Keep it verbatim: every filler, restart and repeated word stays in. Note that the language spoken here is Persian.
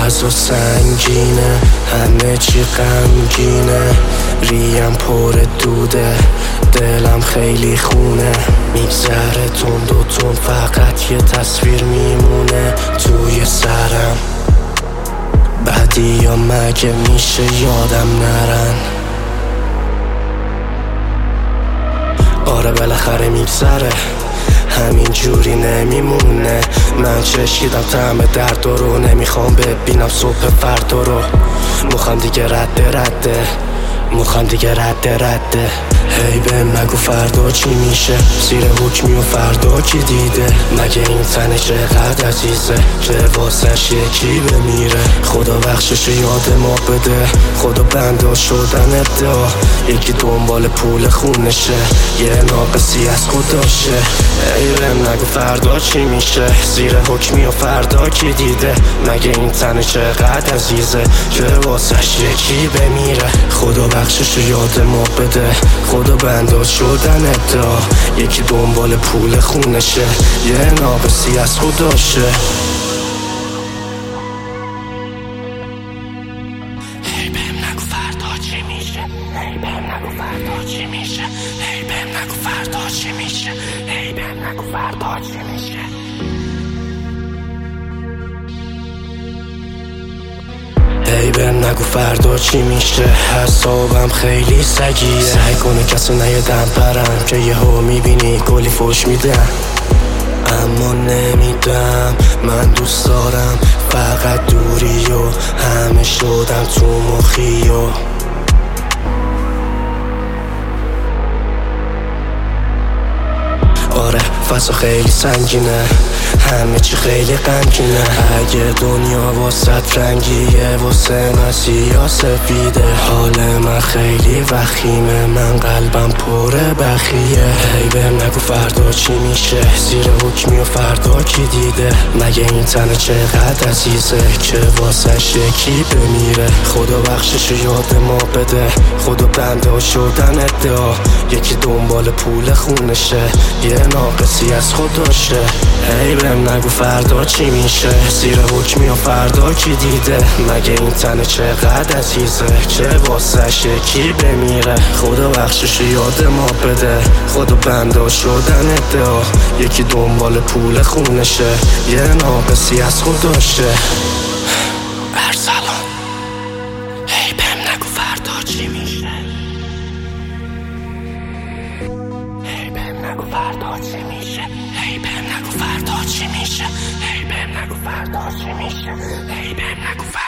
فضا سنگینه، همه چی غمگینه، ریم پر دوده، دلم خیلی خونه. میگذره تند و تند، فقط یه تصویر میمونه توی سرم. بعدی یا مگه میشه یادم نرن؟ آره بالاخره میگذره، همین جوری نمیمونه. من چشیدم طعم درد رو، نمیخوام ببینم صبح فردا رو. مخم دیگه رده رده، مخم دیگه رده رده. هی بهم نگو فردا چی میشه، زیر حکمی و فردا کی دیده؟ مگه این تنه چقدر عزیزه که واسش یکی بمیره؟ خدا بخشش یاد ما بده، خدا بنده شدن ادعا. یکی دنبال پول خونشه، یه ناقصی از خودشه. هی بهم نگو فردا چی میشه، زیر حکمی و فردا کی دیده؟ مگه این تنه چقدر عزیزه که واسش یکی بمیره؟ خدا بخشش یاد ما بده، خدا بنده شدن ادعا. یکی دنبال پول خونشه، یه ناقصی از خودشه. هی بهم نگو فردا چی میشه، هی بهم نگو فردا چی میشه، هی بهم نگو فردا چی میشه، هی بهم نگو فردا چی میشه. هی بهم نگو فردا چی میشه، حسابم خیلی سگیه. سعی کنه کسو نیادم پرم که یهو میبینی کلی فوش میدم. اما نمیدم، من دوست دارم فقط دوری و همه شدم تو مخی و آره فضا خیلی سنگینه، همه چی خیلی غمگینه. اگه دنیا واسه رنگیه، واسه من سیاه سفیده. حال من خیلی وخیمه، من قلبم پر بخیه. هی بهم نگو فردا چی میشه، زیر حکمی و فردا کی دیده؟ مگه این تنه چقدر عزیزه که واسش یکی بمیره؟ خدا بخشش یاد ما بده، خدا بنده شدن ادعا. یکی دنبال پول خونشه، یه ناقصی از خودشه. هی بهم نگو فردا چی میشه، زیر حکمی و فردا کی دیده؟ مگه این تنه چقدر عزیزه که واسش یکی بمیره؟ خدا بخشش یاد ما بده، خدا بنده شدن ادعا. یکی دنبال پول خونشه، یه ناقصی از خودشه. ارسلان هی بهم نگو فردا چی میشه، هی بهم نگو فردا چی میشه، هی بهم نگو فردا چی میشه، هی بهم نگو فردا چی میشه، هی بهم نگو فردا